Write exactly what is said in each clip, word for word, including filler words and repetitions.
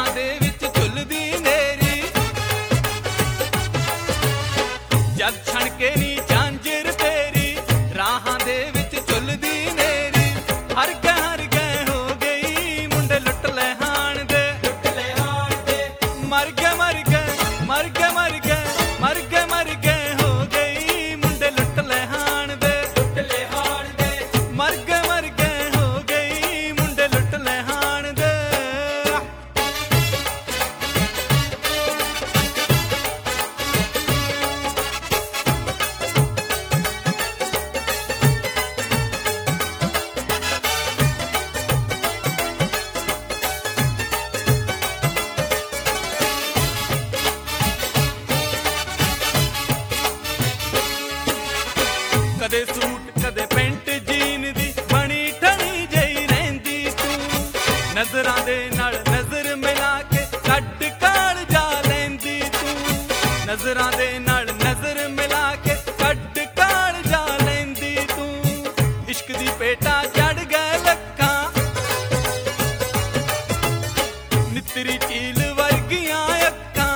दे विच झुलदी नेरी जद छणके नी झांजर तेरी राहां दे विच झुलदी नेरी हर गै हर गै हो गई मुंडे लुट ले हाण दे लुट ले हाण दे मर गए मर गए मर गए मर गए मर गए मर गए हो गई मुंडे लुट ले हाण दे लुट ले हाण दे मर गए मर गए हो गई मुंडे लुट ले हाण दे कदे सूट कदे पेंट जीन दी बनी ठणी जई रहिंदी तू नजरां दे नाल नजर मिला के कट काल जा लैंदी तू नजरां दे नाल नजर मिला के कट काल जा लैंदी तू इश्क दी पेटा चढ़ गए लक्खां नितरी चील वर्गियां अक्खां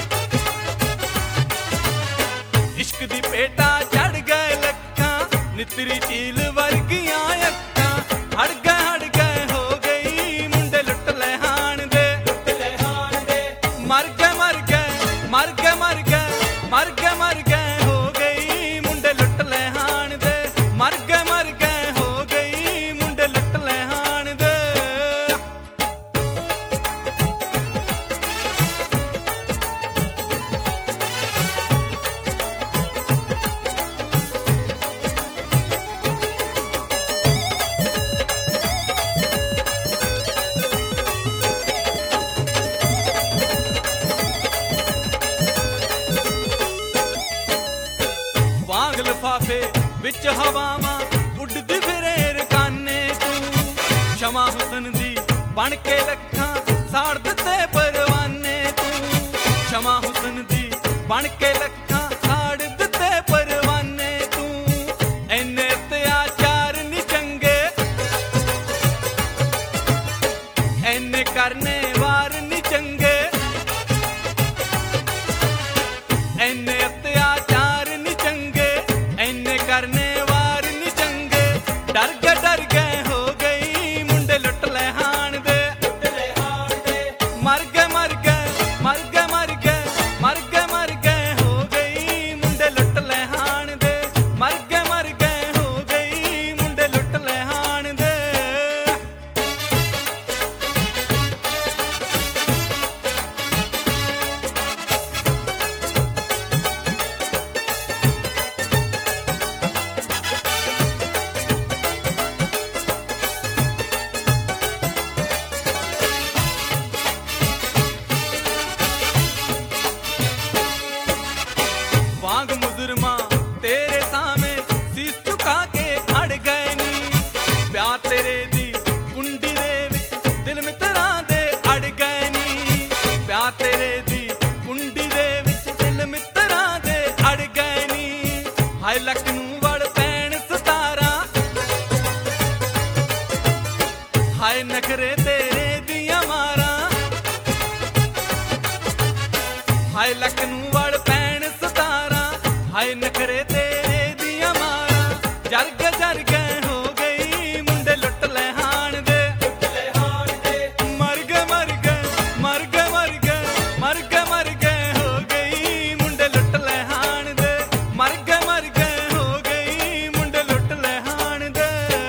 इश्क दी पेटा चढ़ गए लक्खां नितरी चील वर्गियां अक्खां हड़ गए हड़ गए हो गई मुंडे लुट ले हाण दे लुट ले हाण दे मर गए मर गए मर गए मर गए मर गए मर गए हो गई मुंडे लुट ले हाण दे मर गए मर गए हो गई मुंडे लुट ले हाण दे वांग लिफाफे विच हवावां उड़दी फिरे रकाने तू शमा हुसन दी बन के लखां साड़ दिते परवाने तू शमा हुसन दी बन के लखां साड़ दिते परवाने तू इन्ने अत्याचार नी चंगे इन्ने करने वार नी चंगे इन्ने अत्याचार नी चंगे इन्ने करने वार नी चंगे डर गए डर गए हो गई मुंडे लुट ले हाण दे लुट ले हाण दे मर गए मर गए मर गए मर गए मर गए मर गए हो गई मुंडे लुट ले हाण दे मर गए मर गए हो गई मुंडे लुट ले हाण दे वांग मुजरमा तेरे सामे शीश झुका के अड़ गए नी प्यार तेरे दी कुंडी दे विच दिल मित्रां दे अड़ गए नी प्यार तेरे दी कुंडी दे विच दिल मित्रां दे अड़ गए नी हाय लक नूं वड़ पैण सतारा हाय नखरे तेरे दियां मारां हाय लक नूं वड़ पैण सतारा हाय नखरे तेरे दियां मारां जर गए जर गए हो गई मुंडे लुट ले हाण दे लुट ले हाण दे मर गए मर गए मर गए मर गए मर गए मर गए हो गई मुंडे लुट ले हाण दे मर गए मर गए हो गई मुंडे लुट ले हाण दे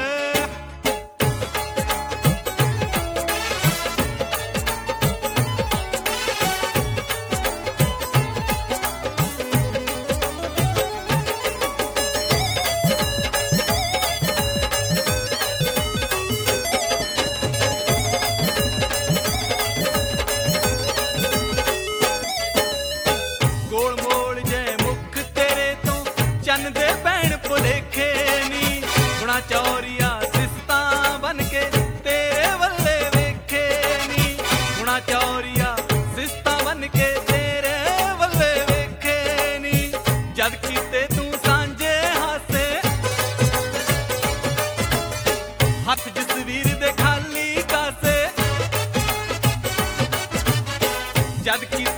चौरिया सिस्ता बन के तेरे वल्ले वेखे नी गुणा चौरिया सिस्ता बन के तेरे वल्ले वेखे नी जद कीते तू सांझे हासे हाथ जसवीर दे खाली कासे जद की